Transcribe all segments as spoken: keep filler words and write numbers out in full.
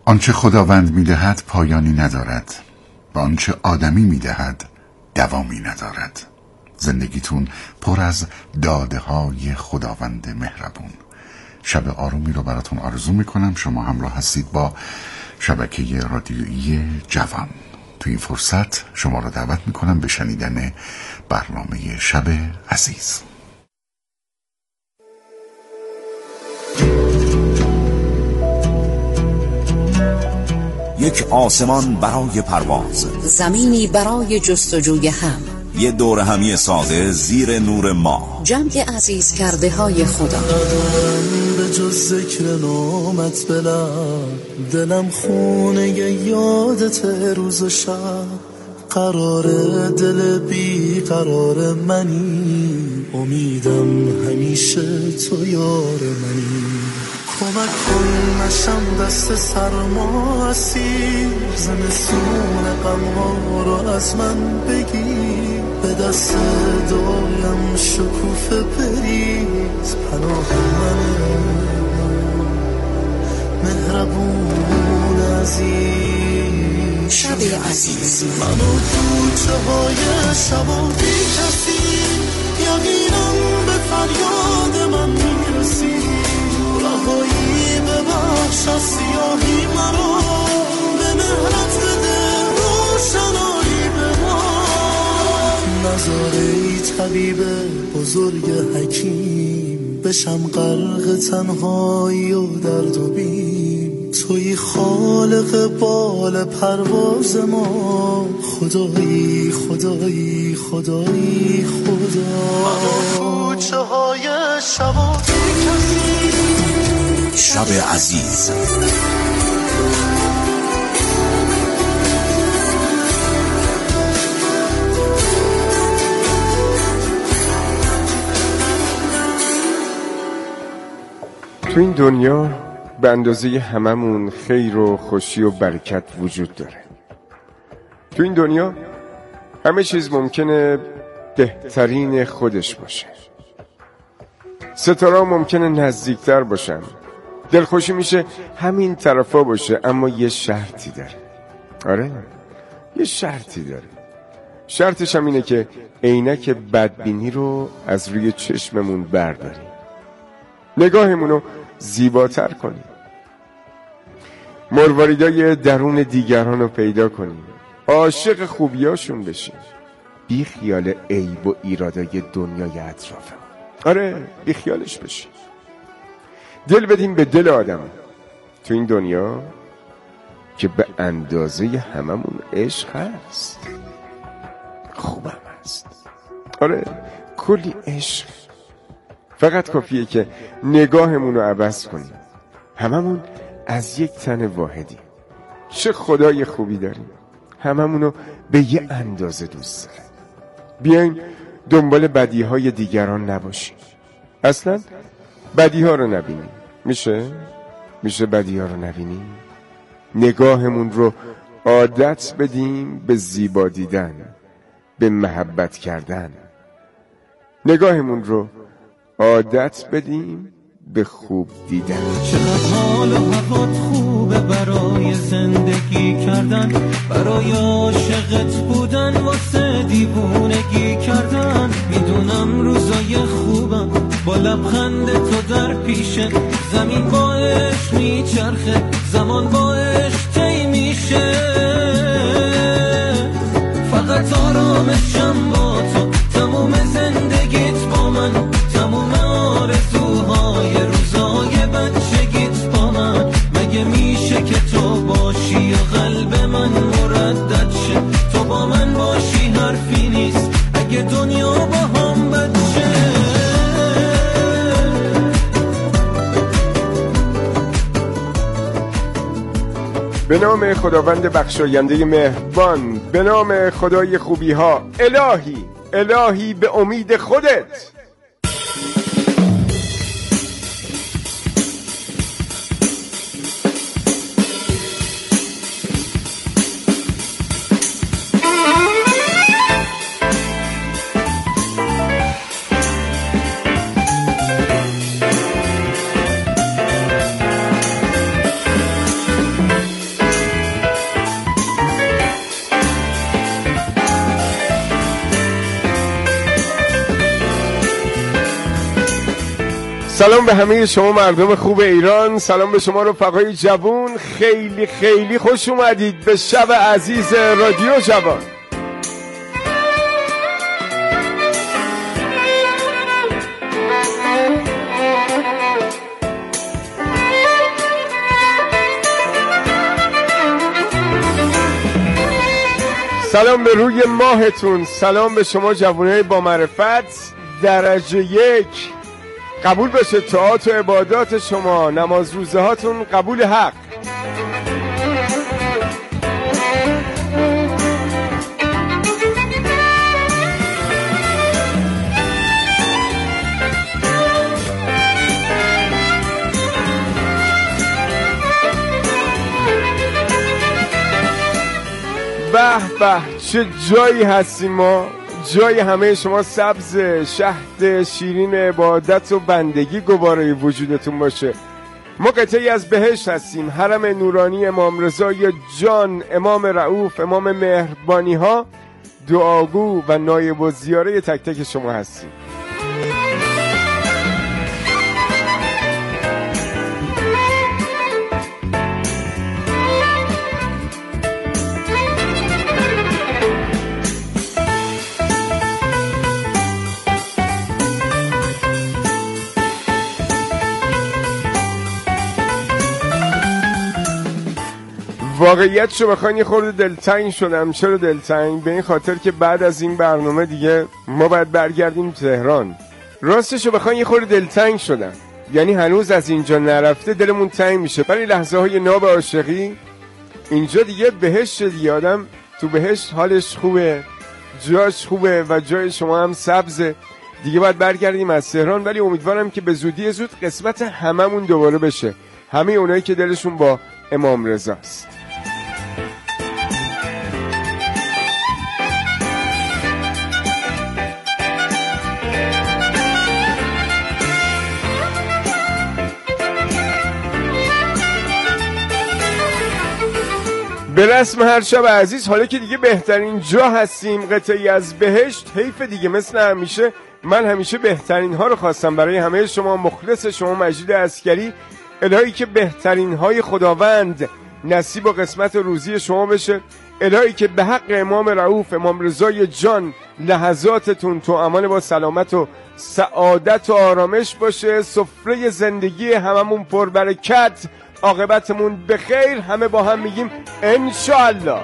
آنچه خداوند می‌دهد پایانی ندارد و آنچه آدمی می‌دهد دوامی ندارد. زندگیتون پر از داده‌های خداوند مهربون. شب آرومی رو براتون آرزو میکنم. شما همراه هستید با شبکه رادیویی جوان. تو این فرصت شما رو دعوت میکنم به شنیدن برنامه شب عزیز. یک آسمان برای پرواز، زمینی برای جستجوی هم، یه دور همی ساده زیر نور ما، جمع عزیز کرده های خدا. ندارم به جز ذکر نامت بلم، دلم خونه یادت روز و شب. قرار دل بی قرار منی، امیدم همیشه تو یار منی. کمک کن نشم دست سرما اسیر، زمستون غم‌ها رو از من بگیر. به دست دایم شکوفه بریز، پناه منه مهربون عزیز. شب عزیز منو کوچه های شبا بی کسی، یقینم به فریاد من میرسی. رهایی به بخش از سیاهی مرا، به مهرت بده روشنایی به ما. نذاره ای طبیب بزرگ حکیم، بشم غرق تنهایی و درد و بیم. توی خالق بال پرواز ما، خدایی خدایی خدایی خدا. کوچه های شبا شب عزیز. تو این دنیا به اندازه هممون خیر و خوشی و برکت وجود داره. تو این دنیا همه چیز ممکنه بهترین خودش باشه. ستاره ممکنه نزدیکتر باشن، دلخوشی میشه همین طرفا باشه، اما یه شرطی داره. آره یه شرطی داره. شرطش هم اینه که عینک بدبینی رو از روی چشممون برداریم، نگاهمون رو زیباتر کنیم، مرواریدای درون دیگران رو پیدا کنیم، عاشق خوبیاشون بشیم، بی خیال عیب و ایرادای دنیای اطرافمون. آره بی خیالش بشیم، دل بدیم به دل آدم تو این دنیا که به اندازه هممون عشق هست، خوبم هست. آره کلی عشق، فقط کافیه که نگاهمون رو عوض کنیم. هممون از یک تن واحدیم. چه خدای خوبی داریم، هممون رو به یه اندازه دوست داریم. بیاین دنبال بدیهای دیگران نباشیم، اصلا بدیها رو نبینیم. میشه؟ میشه بدیها رو نبینیم؟ نگاهمون رو عادت بدیم به زیبا دیدن، به محبت کردن. نگاهمون رو عادت بدیم به خوب دیدن. چقدر حال و هوات خوبه برای زندگی کردن، برای عاشقت بودن، واسه دیوونگی کردن. میدونم روزای خوبم با لبخند تو در پیشه، زمین با عشق میچرخه، زمان با عشق طی میشه. فقط آرامشم با تو، تموم زندگیت با من، تموم آرزوهای روزای بچگیت با من. مگه میشه که تو باشی و قلب من مردد شه؟ تو با من باشی حرفی نیست اگه دنیا با هم بد شه. به نام خداوند بخشاینده مهربان، به نام خدای خوبی ها، الهی الهی به امید خودت. سلام به همه شما مردم خوب ایران، سلام به شما رفقای جوان، خیلی خیلی خوش اومدید به شب عزیز رادیو جوان. سلام به روی ماهتون، سلام به شما جوانای با معرفت. درجه یک قبول بشه طاعات و عبادات شما، نماز روزه هاتون قبول حق. به به چه جایی هستیم ما، جای همه شما سبز، شهد شیرین عبادت و بندگی گواره وجودتون باشه. ما قطعی از بهشت هستیم، حرم نورانی امام رضای جان، امام رؤوف، امام مهربانی ها، دعاگو و نایب و زیاره تک تک شما هستیم. واقعیتشو بخواین یه خورده دلتنگ شدم. چرا دلتنگ؟ به این خاطر که بعد از این برنامه دیگه ما باید برگردیم تهران. راستشو بخواین یه خورده دلتنگ شدم، یعنی هنوز از اینجا نرفته دلمون تنگ میشه، ولی لحظه های ناب عاشقی اینجا دیگه بهشت دیگه. آدم تو بهشت حالش خوبه، جاش خوبه و جای شما هم سبزه. دیگه باید برگردیم از تهران، ولی امیدوارم که به زودی زود قسمت هممون دوباره بشه، همه اونایی که دلشون با امام رضاست. به رسم هر شب عزیز، حالا که دیگه بهترین جا هستیم، قطعی از بهشت، حیف دیگه مثل همیشه. من همیشه بهترین ها رو خواستم برای همه شما، مخلص شما مجید عسکری. الهی که بهترین های خداوند نصیب و قسمت روزی شما بشه. الهی که به حق امام رؤوف، امام رضای جان، لحظاتتون تو امان با سلامت و سعادت و آرامش باشه. سفره زندگی هممون پربرکت، عاقبتمون به خیر. همه با هم میگیم انشاءالله.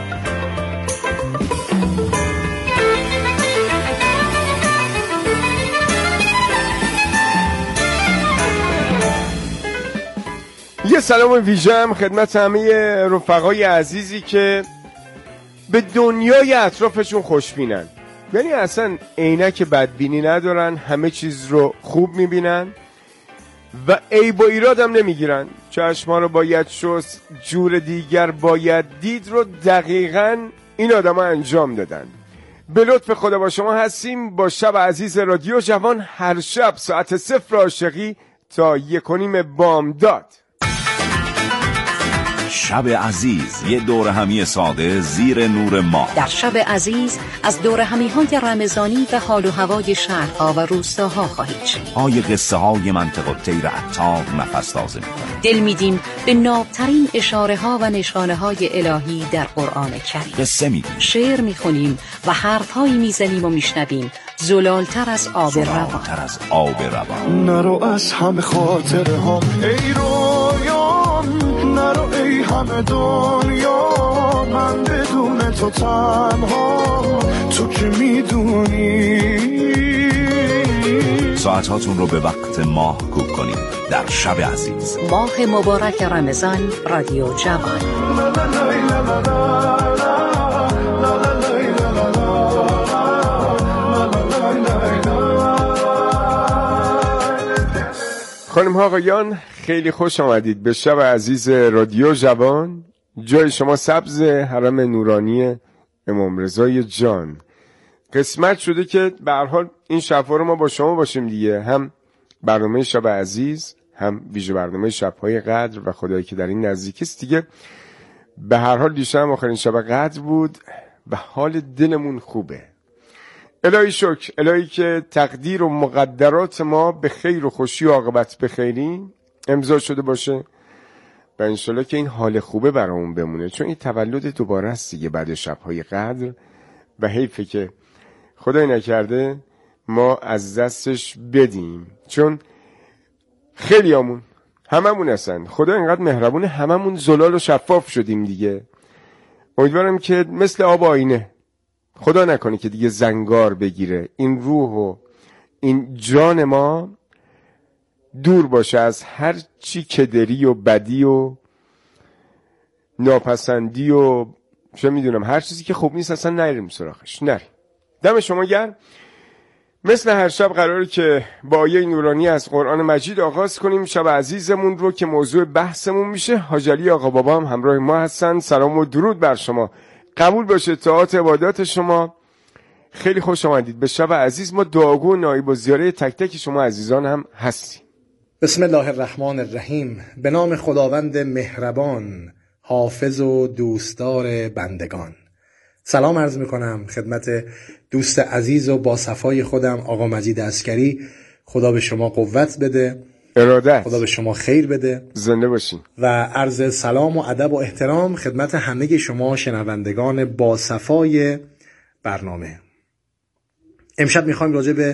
یه سلام ویژه هم خدمت همه رفقای عزیزی که به دنیای اطرافشون خوشبینن، یعنی اصلا عینک بدبینی ندارن، همه چیز رو خوب میبینن و عیب و ایراد هم نمیگیرن. چشما رو باید شست، جور دیگر باید دید رو دقیقاً این آدم ها انجام دادن. به لطف خدا با شما هستیم با شب عزیز رادیو جوان، هر شب ساعت صفر عاشقی تا یک و نیم بامداد. شب عزیز، یه دور همی ساده زیر نور ماه. در شب عزیز از دور همی های رمضانی و حال و هوای شهرها و روستاها خواهید شد. های قصه های منطق الطیر عطار نفس تازه می‌کنه. دل میدیم به نابترین اشاره ها و نشانه های الهی در قرآن کریم. قصه میگیم، شعر میخونیم و حرف هایی میزنیم و میشنویم زلالتر از آب روان. زلالتر از آب روان. نرو از همه خاطره ها ای رویان، نرو ای همه دنیا، من بدون تو تنها، تو که میدونی. ساعتاتون رو به وقت ماه کوک کنید در شب عزیز. ماه مبارک رمضان، رادیو جوان. خانم ها آقایان، خیلی خوش آمدید به شب عزیز رادیو جوان. جای شما سبز، حرم نورانی امام رضای جان. قسمت شده که به هر حال این شب‌ها رو ما با شما باشیم دیگه، هم برنامه شب عزیز، هم ویژه برنامه شب‌های قدر و خدایی که در این نزدیکی است دیگه. به هر حال دیشب آخرین شب قدر بود و حال دلمون خوبه. الهی شکر، الهی که تقدیر و مقدرات ما به خیر و خوشی و عاقبت به خیری امضا شده باشه و انشالله که این حال خوبه برامون بمونه، چون این تولد دوباره است دیگه بعد شب‌های قدر و حیفه که خدای نکرده ما از دستش بدیم، چون خیلی همون هممون هستن. خدا اینقدر مهربونه هممون زلال و شفاف شدیم دیگه. امیدوارم که مثل آب آینه خدا نکنه که دیگه زنگار بگیره این روح و این جان ما، دور باشه از هر چی کدری و بدی و ناپسندی و چه میدونم هر چیزی که خوب نیست اصلا نریم سراغش، نریم. دم شما گرم. مثل هر شب قراره که با آیه نورانی از قرآن مجید آغاز کنیم شب عزیزمون رو که موضوع بحثمون میشه. حاج علی آقا بابا هم همراه ما هستن. سلام و درود بر شما، قبول باشه طاعت عبادات شما. خیلی خوش آمدید به شب عزیز. ما دعاگو و نایب و زیاره تک تک شما عزیزان هم هستیم. بسم الله الرحمن الرحیم. به نام خداوند مهربان، حافظ و دوستدار بندگان. سلام عرض میکنم خدمت دوست عزیز و با صفای خودم آقا مجید عسکری. خدا به شما قوت بده، ارادت، خدا به شما خیر بده، زنده باشین. و عرض سلام و ادب و احترام خدمت همه شما شنوندگان با صفای برنامه. امشب میخوایم راجع به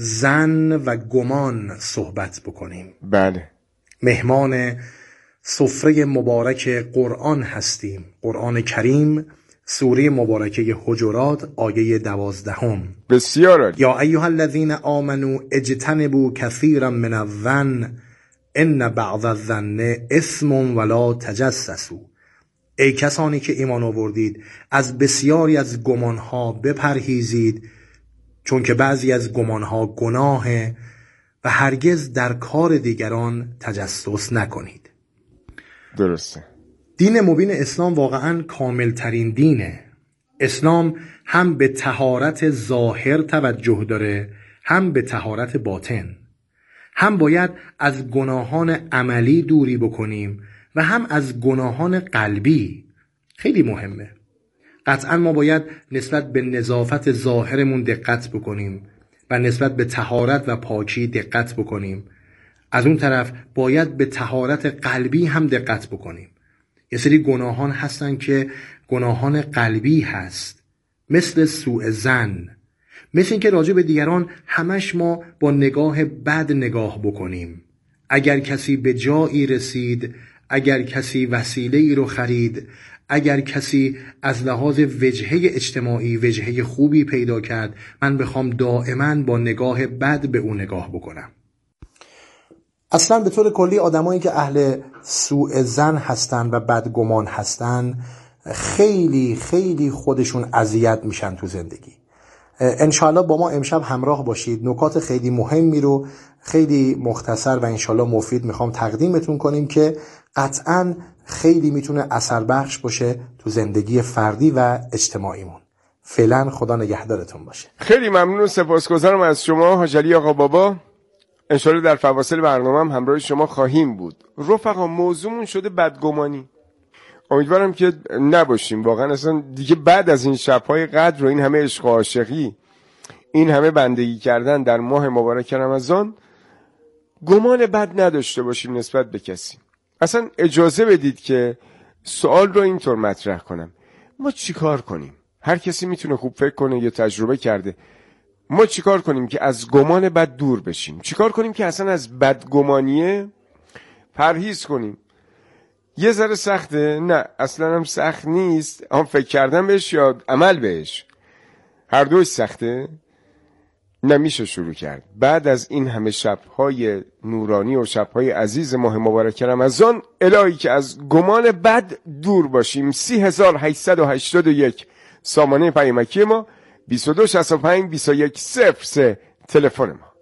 ظن و گمان صحبت بکنیم. بله، مهمان سفره مبارک قرآن هستیم. قرآن کریم، سوره مبارکه حجرات، آیه دوازدهم. بسیار عالی. یا ایها الذین آمنوا اجتنبوا کثیرا من الظن ان بعض الظن اثم ولا تجسسوا. ای کسانی که ایمان آوردید از بسیاری از گمانها بپرهیزید، چون که بعضی از گمانها گناهه و هرگز در کار دیگران تجسس نکنید. درسته. دین مبین اسلام واقعا کامل ترین دینه. اسلام هم به طهارت ظاهر توجه داره، هم به طهارت باطن. هم باید از گناهان عملی دوری بکنیم و هم از گناهان قلبی. خیلی مهمه. قطعا ما باید نسبت به نظافت ظاهرمون دقت بکنیم و نسبت به طهارت و پاکی دقت بکنیم. از اون طرف باید به طهارت قلبی هم دقت بکنیم. یه سری گناهان هستن که گناهان قلبی هست، مثل سوء ظن، مثل این که راجع به دیگران همش ما با نگاه بد نگاه بکنیم. اگر کسی به جایی رسید، اگر کسی وسیله ای رو خرید، اگر کسی از لحاظ وجهه اجتماعی وجهه خوبی پیدا کرد، من بخوام دائما با نگاه بد به اون نگاه بکنم. اصلا به طور کلی آدمایی که اهل سوء ظن هستن و بدگمان هستن خیلی خیلی خودشون اذیت میشن تو زندگی. انشاءالله با ما امشب همراه باشید. نکات خیلی مهمی رو خیلی مختصر و انشاءالله مفید میخوام تقدیمتون کنیم که قطعاً خیلی میتونه اثر بخش باشه تو زندگی فردی و اجتماعیمون. فعلا خدا نگهدارتون باشه. خیلی ممنون و سپاسگزارم از شما حاج علی آقا بابا. انشالله در فواصل برنامه هم همراه شما خواهیم بود. رفقا موضوعمون شده بدگمانی. امیدوارم که نباشیم. واقعا اصلا دیگه بعد از این شب‌های قدر و این همه عشق و عاشقی، این همه بندگی کردن در ماه مبارک رمضان، گمان بد نداشته باشیم نسبت به کسی. اصلا اجازه بدید که سوال رو اینطور مطرح کنم. ما چیکار کنیم؟ هر کسی میتونه خوب فکر کنه یا تجربه کرده. ما چیکار کنیم که از گمان بد دور بشیم؟ چیکار کنیم که اصلا از بدگمانیه پرهیز کنیم؟ یه ذره سخته؟ نه اصلا هم سخت نیست. هم فکر کردن بهش یا عمل بهش، هر دوش سخته. نمیشه شروع کرد. بعد از این همه شب‌های نورانی و شب‌های عزیز ماه مبارک رمضان، الهی که از گمان بد دور باشیم. سی هزار هشتصد و هشتاد و یک سامانه پیامکی ما، بیست و دو شصت و پنج بیست و یک صفر سه تلفن ما.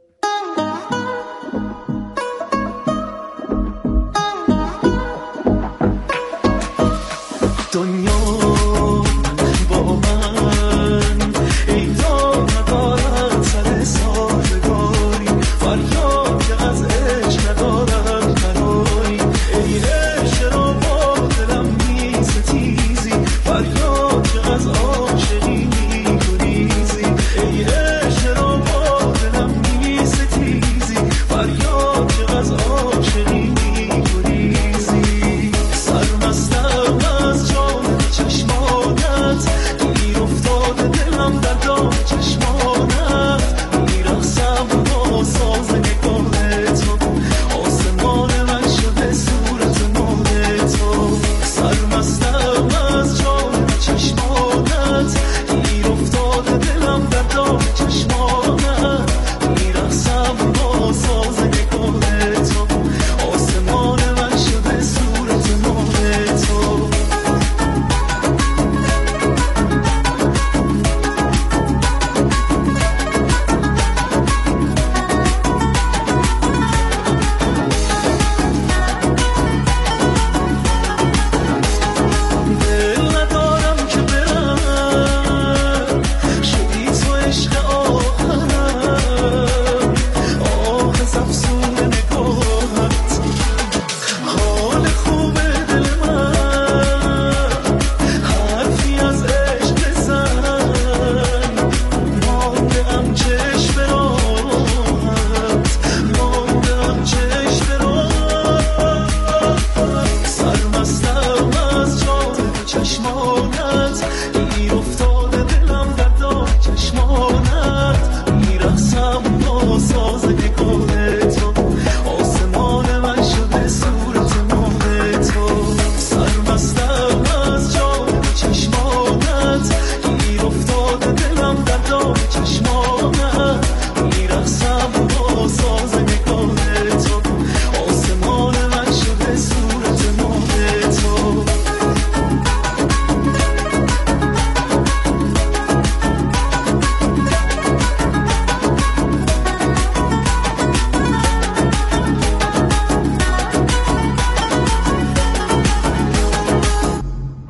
از عاشقی می‌گریزی ای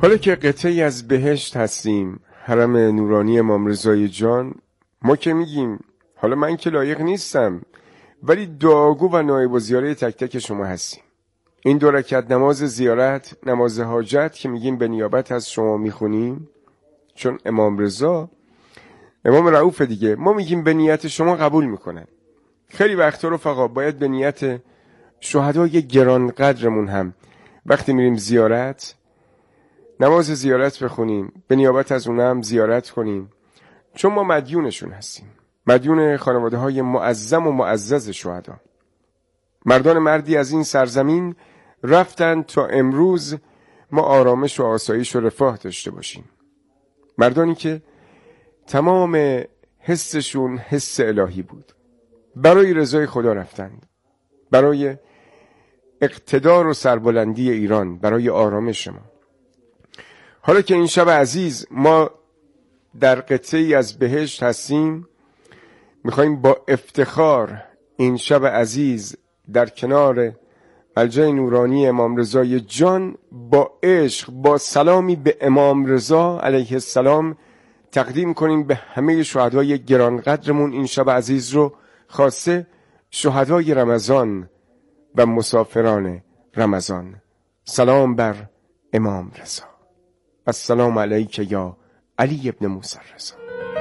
حالا که قطعی از بهشت هستیم، حرم نورانی امام رضای جان، ما که میگیم حالا من که لایق نیستم، ولی دعاگو و نایب الزیاره تک تک شما هستیم. این دو رکعت نماز زیارت، نماز حاجت که میگیم به نیابت از شما میخونیم، چون امام رضا امام رؤوف دیگه، ما میگیم به نیت شما قبول میکنن. خیلی وقتا رفقا باید به نیت شهدای گرانقدرمون هم وقتی میریم زیارت نماز زیارت بخونیم، به نیابت از اونم زیارت کنیم، چون ما مدیونشون هستیم، مدیون خانواده های معظم و معزز شهدا. مردان مردی از این سرزمین رفتن تا امروز ما آرامش و آسایش و رفاه داشته باشیم. مردانی که تمام حسشون حس الهی بود، برای رضای خدا رفتند، برای اقتدار و سربلندی ایران، برای آرامش ما. حالا که این شب عزیز ما در قطعی از بهشت هستیم، میخواییم با افتخار این شب عزیز در کنار ملجأ نورانی امام رضای جان با عشق، با سلامی به امام رضا علیه السلام تقدیم کنیم به همه شهدای گرانقدرمون این شب عزیز رو، خاصه شهدای رمضان و مسافران رمضان. سلام بر امام رضا. السلام علیک یا علی ابن موسی رضا.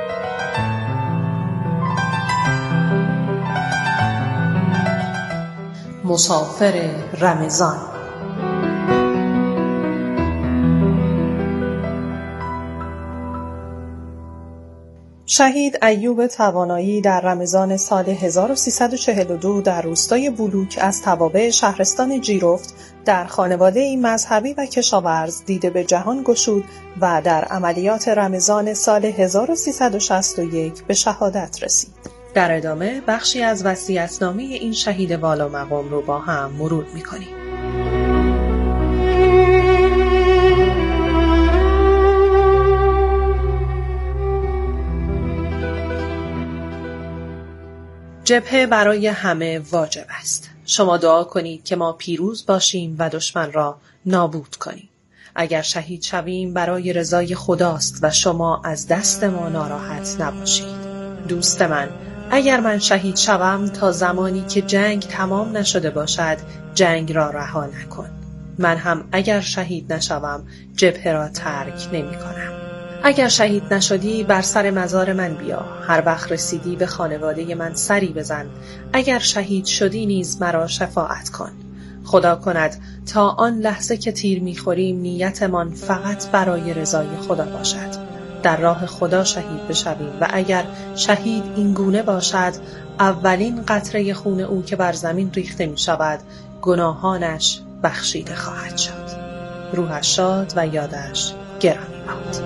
مسافر رمضان. شهید ایوب توانایی در رمضان سال هزار و سیصد و چهل و دو در روستای بلوک از توابع شهرستان جیرفت در خانواده مذهبی و کشاورز دیده به جهان گشود و در عملیات رمضان سال هزار و سیصد و شصت و یک به شهادت رسید. در ادامه بخشی از وصیت‌نامه این شهید والا مقام رو با هم مرور می‌کنیم. جبهه برای همه واجب است. شما دعا کنید که ما پیروز باشیم و دشمن را نابود کنیم. اگر شهید شویم برای رضای خداست و شما از دست ما ناراحت نباشید. دوست من، اگر من شهید شوم تا زمانی که جنگ تمام نشده باشد جنگ را رها نکن. من هم اگر شهید نشوم جبهه را ترک نمی کنم. اگر شهید نشدی بر سر مزار من بیا، هر وقت رسیدی به خانواده من سری بزن. اگر شهید شدی نیز مرا شفاعت کن. خدا کند تا آن لحظه که تیر می‌خوریم نیتمان فقط برای رضای خدا باشد. در راه خدا شهید بشویم و اگر شهید این گونه باشد اولین قطره خون او که بر زمین ریخته می شود گناهانش بخشیده خواهد شد. روحش شاد و یادش گرامی باد.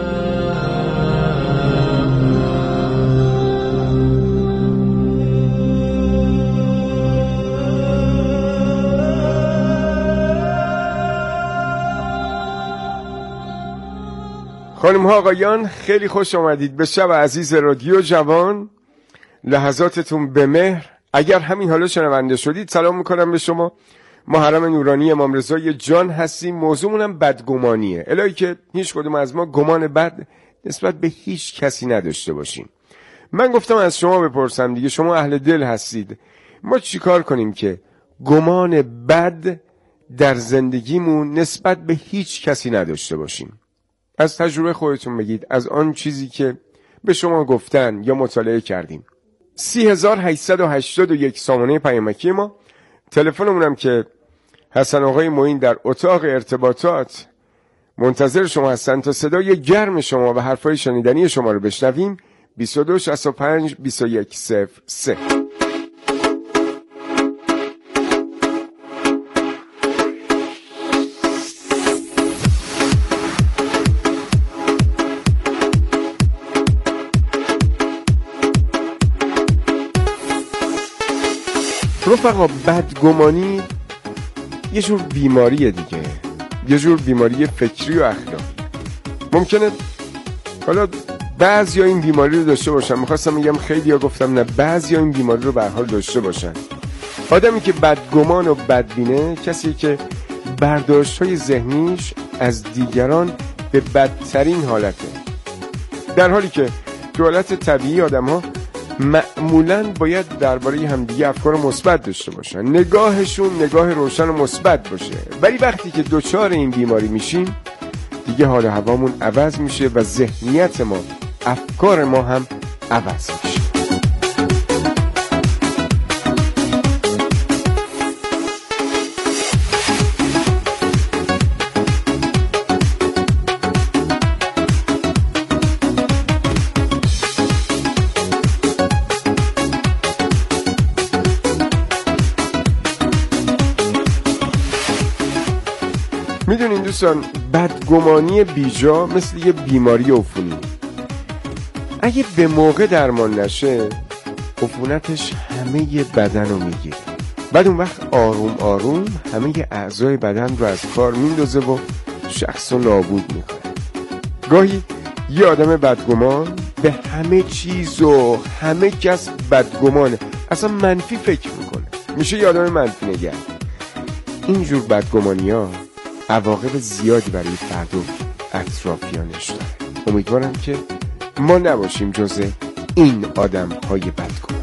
خانم ها آقایان، خیلی خوش آمدید به شب عزیز رادیو جوان. لحظاتتون به مهر. اگر همین حالا شنونده شدید سلام میکنم به شما. ما حرم نورانی امام رضای جان هستیم. موضوعمون هم بدگمانیه، الهی که هیچ کدوم از ما گمان بد نسبت به هیچ کسی نداشته باشیم. من گفتم از شما بپرسم دیگه، شما اهل دل هستید، ما چی کار کنیم که گمان بد در زندگیمون نسبت به هیچ کسی نداشته باشیم؟ از تجربه خودتون بگید، از آن چیزی که به شما گفتن یا مطالعه کردیم. سی هزار هشتصد و هشتاد و یک سامانه پیامکی ما. تلفنمونم که حسن آقای معین در اتاق ارتباطات منتظر شما هستن تا صدای گرم شما و حرفای شنیدنی شما رو بشنویم. بیست و دو شصت و پنج بیست و یک صفر سه. رفقا، بدگمانی یه جور بیماریه دیگه، یه جور بیماری فکری و اخلاقی. ممکنه حالا بعضی ها این بیماری رو داشته باشن، میخواستم میگم خیلی ها، گفتم نه، بعضی ها این بیماری رو به هر حال داشته باشن. آدمی که بدگمان و بدبینه کسی که برداشت های ذهنیش از دیگران به بدترین حالته، در حالی که تو حالت طبیعی آدم ها معمولاً باید درباره همدیگه افکار مثبت داشته باشن، نگاهشون نگاه روشن و مثبت باشه. ولی وقتی که دچار این بیماری میشیم دیگه حال و هوامون عوض میشه و ذهنیت ما، افکار ما هم عوض میشه. میدونین دوستان، بدگمانی بیجا مثل یه بیماری عفونی، اگه به موقع درمان نشه عفونتش همه بدن رو میگیره. بعد اون وقت آروم آروم همه اعضای بدن رو از کار میندازه و شخص رو نابود میکنه. گاهی یه آدم بدگمان به همه چیز و همه کس بدگمانه، اصلا منفی فکر میکنه، میشه یه آدم منفی نگر. اینجور بدگمانی ها عواقب زیادی برای فرد و اطرافیانش داره. امیدوارم که ما نباشیم جز این آدم های بدگمان.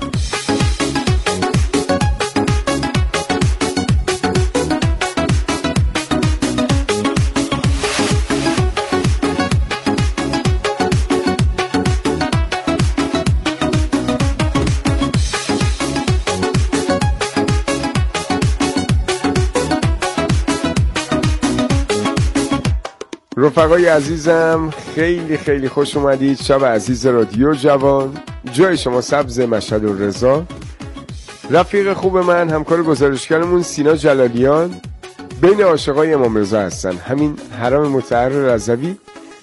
رفقای عزیزم، خیلی خیلی خوش اومدید. شب عزیز رادیو جوان، جای شما سبز مشهد و رضا. رفیق خوب من، همکار گزارشگرمون سینا جلالیان بین عاشقای امام رضا هستن. همین حرم مطهر رضوی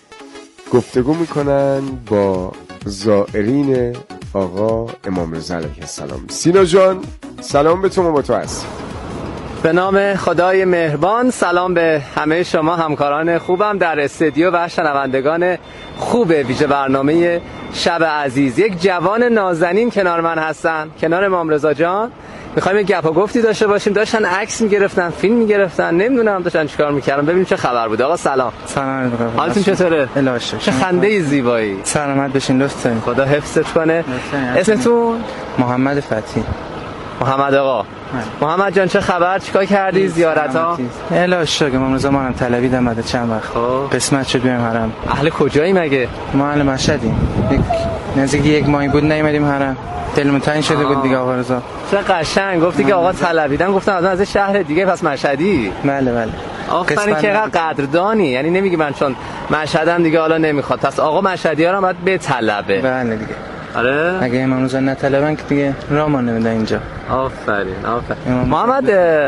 گفتگو میکنن با زائرین آقا امام رضا علیه السلام. سینا جان، سلام به تو، ما با تو هستیم. به نام خدای مهربان، سلام به همه شما همکاران خوبم در استودیو و شنوندگان خوب ویژه برنامه شب عزیز. یک جوان نازنین کنار من هستن، کنار امام رضا جان. میخوایم یک گپ و گفتی داشته باشیم. داشتن عکس میگرفتن، فیلم میگرفتن، نمیدونم داشتن چیکار میکردن. ببینیم چه خبر بوده. آقا سلام. سلام. حالتون چطوره؟ الهش. چه خنده زیبایی. سلامت بشین دوستان. خدا حفظت کنه. اسمتون؟ محمد فتحی. محمد آقا. محمد جان چه خبر؟ چیکار کردی؟ زیارت ها؟ الهش شکر. امام رضا ما هم طلبید اومده چند وقت. خب قسمت شد بیایم حرم. اهل کجایی مگه؟ ما اهل مشهدیم. یک نزدیک یک ماهی بود نیومدیم حرم. دلمون تنگ شده بود دیگه آقا رضا. چه قشنگ گفتی که آقا طلبیدن، گفتم از از شهر دیگه پس مشهدی. بله بله. آخرین که قدردانی، یعنی نمیگی من چون مشهدم دیگه حالا نمیخواد، پس آقا مشهدی ها رو باید به طلبه. بله دیگه. آره اگه امام رضا نطلبن که دیگه راه ما نمیده اینجا. آفرین آفرین. محمد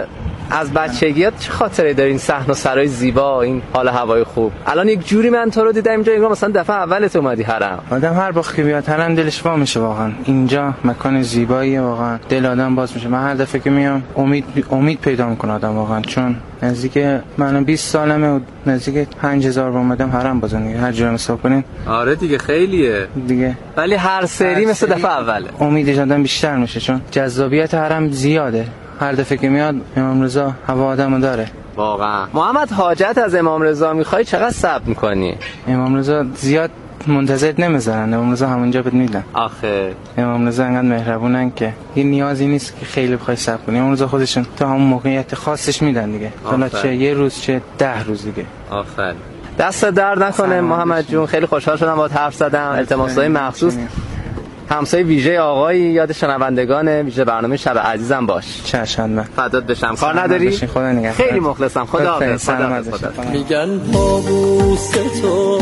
از بچگیات چه خاطره داری این صحن و سرای زیبا، این حال هوای خوب؟ الان یک جوری من تو رو دیدم اینجا انگار مثلا دفعه اولت اومدی حرم. آدم هر وقت که بیاد حرم دلش وا میشه واقعا. اینجا مکان زیباییه واقعا، دل آدم باز میشه. من هر دفعه که میام امید امید پیدا میکنه آدم واقعا، چون نزدیک من بیست سالمه و نزدیک پنج هزار بار اومدم حرم بازم دیگه، هر جوری حساب کنین. آره دیگه خیلیه دیگه، ولی هر سری مثل دفعه اوله امیدش آدم بیشتر میشه، چون جذابیت حرم زیاده. هر دفعه که میاد امام رضا هوا آدمو داره واقعا. محمد حاجت از امام رضا میخوای چقدر صبر میکنی؟ امام رضا زیاد منتظر نمیذارن، امام رضا همونجا بهت میدن. آخه امام رضا انقدر مهربونن که یه نیازی نیست که خیلی بخوای صبر کنی. امام رضا خودشون تو همون موقعیت خاصش میدن دیگه، حالا چه یه روز چه ده روز دیگه. آفرین. دست درد نکنه محمد جون، خیلی خوشحال شدم باهات حرف زدم. التماسای مخصوص همسایه ویژه آقایی یاد شنوندگان ویژه برنامه شب عزیزم باش. چشم من فدات بشم. کار نداری؟ خدا نگهدار. خیلی مخلصم. خدا حافظ. میگن پابوس تو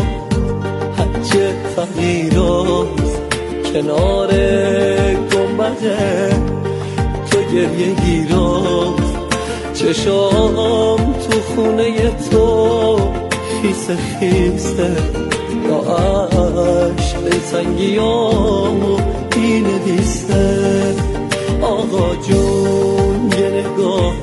حج فقیراست، کنار گنبده تو گریه گیراست، چشام تو خونه تو خیس خیسته، با عشق دلتنگی و اینه دیسته. آقا جون یه نگاه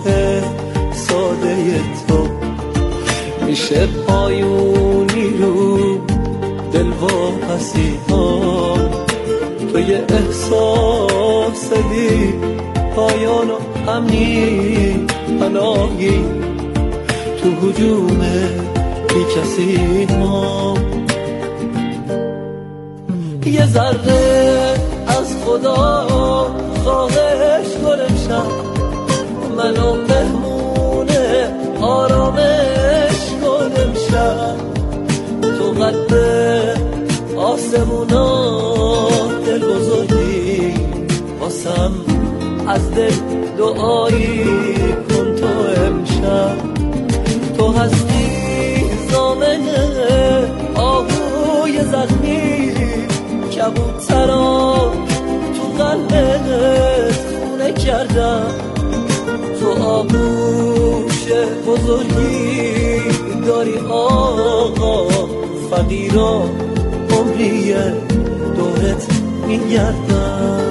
ساده تو میشه پایونی رو دل و حسی ها، تو یه احساس بی پایان و امنی پناهی تو هجوم بی کسی ما. یه ذره از خدا خواهش کن امشب منو مهمونه آرامش کن امشب. تو قد آسمونا دل بزرگی واسم از دل دعایی کن تو امشب. تو هستی زامنه آهوی زخمی کبوترا تو قلبت خونه کردم. تو آغوش بزرگی داری آقا فقیرا عمریه دورت میگردم.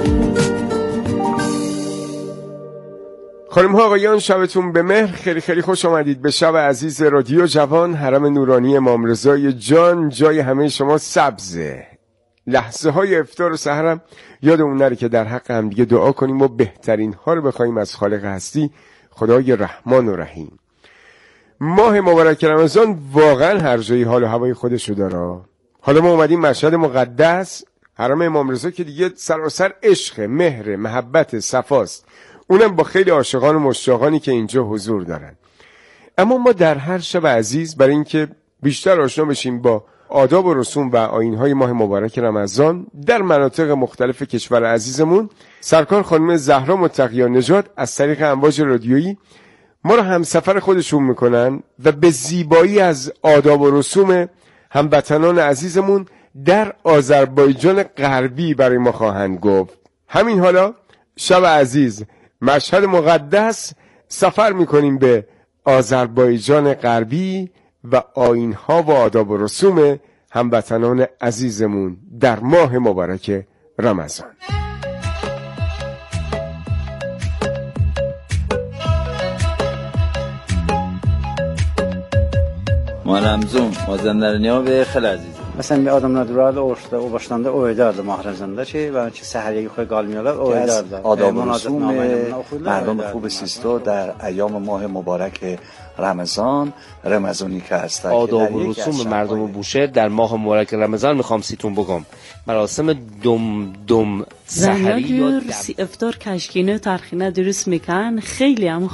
خانم ها آقایان شبتون به مهر. خیلی خیلی خوش آمدید به شب عزیز رادیو جوان. حرم نورانی امام رضای جان جای همه شما سبزه. لحظه های افطار و سحرم یادمون نره که در حق هم دیگه دعا کنیم و بهترین ها رو بخوایم از خالق هستی خدای رحمان و رحیم. ماه مبارک رمضان واقعا هر جایی حال و هوای خودشو داره. حالا ما اومدیم مشهد مقدس حرم امام رضا که دیگه سراسر عشق، مهر، محبت، صفاست، اونم با خیلی عاشقان و مشتاقانی که اینجا حضور دارن. اما ما در هر شب عزیز برای اینکه بیشتر آشنا بشیم با آداب و رسوم و آیین‌های ماه مبارک رمضان در مناطق مختلف کشور عزیزمون، سرکار خانم زهرا متقی‌ها نژاد از طریق امواج رادیویی ما رو همسفر خودشون میکنن و به زیبایی از آداب و رسوم هموطنان عزیزمون در آذربایجان غربی برای ما خواهند گفت. همین حالا شب عزیز مشهد مقدس سفر میکنیم به آذربایجان غربی و آیین‌ها و آداب و رسوم هموطنان عزیزمون در ماه مبارک رمضان. Muharremzun, Mazandarniya ve xeyli aziz. Məsələn, bir adamlar durardı, oruçda, o başlarında o ederdi Mahramzanda ki, və ki səhəriyə yuxuya qalmıyorlar, o ederdi. آداب و رسوم مردم خوب سیستو در ایام ماه مبارک رمضان رمضانی که هستن. آداب و رسوم مردم بوشهر در ماه مبارک رمضان میخوام سیتون بگم. مراسم دم دم سحری یا افطار کشکینه و ترخینه درست میکن. خیلی هم